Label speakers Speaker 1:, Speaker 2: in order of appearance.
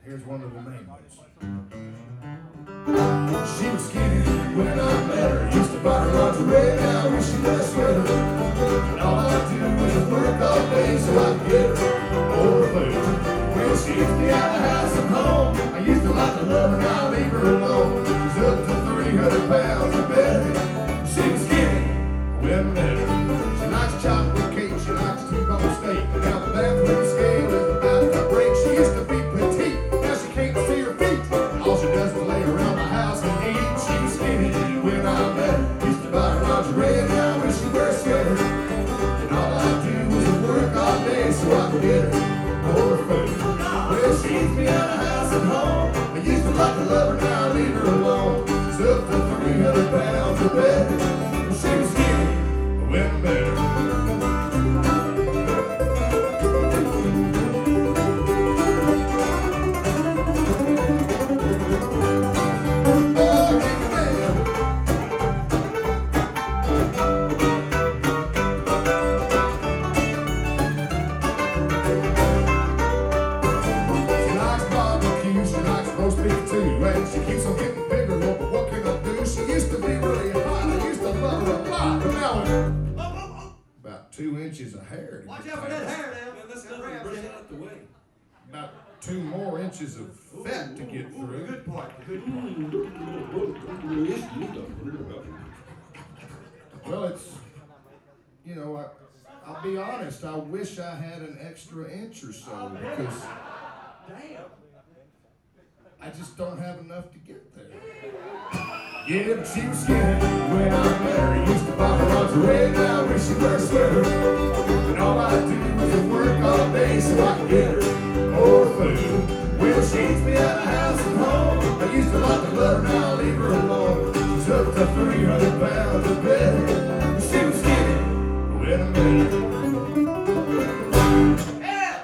Speaker 1: Here's one of the main ones. She was skinny when I met her. Used to buy her lingerie, now I wish she was a sweater. And all I do is work all day so I can get her more food. When she gets me out of the house and home, I used to like to love her, now I leave her alone. She's up to 300 pounds or better. She was skinny when I met her. She likes chocolate cake, she likes T-bone steak. And now the bathroom scale is about to break. She used to be petite, now she can't see her feet. All she does is lay around my house and eat. She was skinny when I met her. Used to buy her lingerie, now I wish she wore a sweater. And all I do is work all day so I can get her more food. Well, she eats me out of house and home. I used to like to love her, now I leave her alone. She's up to 300 pounds or better. She was skinny when I met her. She keeps on getting bigger, Lord, but what can I do? She used to be really hot. I used to love her a lot, but now about 2 inches of hair.
Speaker 2: Watch out for that hair now.
Speaker 3: Let's not brush it out the way.
Speaker 1: About 2 more inches of fat to get through.
Speaker 2: Good part. Good part.
Speaker 1: Well, it's, you know, I'll be honest, I wish I had an extra inch or so because
Speaker 2: Damn.
Speaker 1: I just don't have enough to get there. Yeah, but she was skinny when I met her. Used to buy her lingerie, now I wish she wore a sweater. And all I do is work all day so I can get her more food. Well, she eats me out of house and home. I used to like to love her, now I leave her alone. She's up to 300 pounds or better.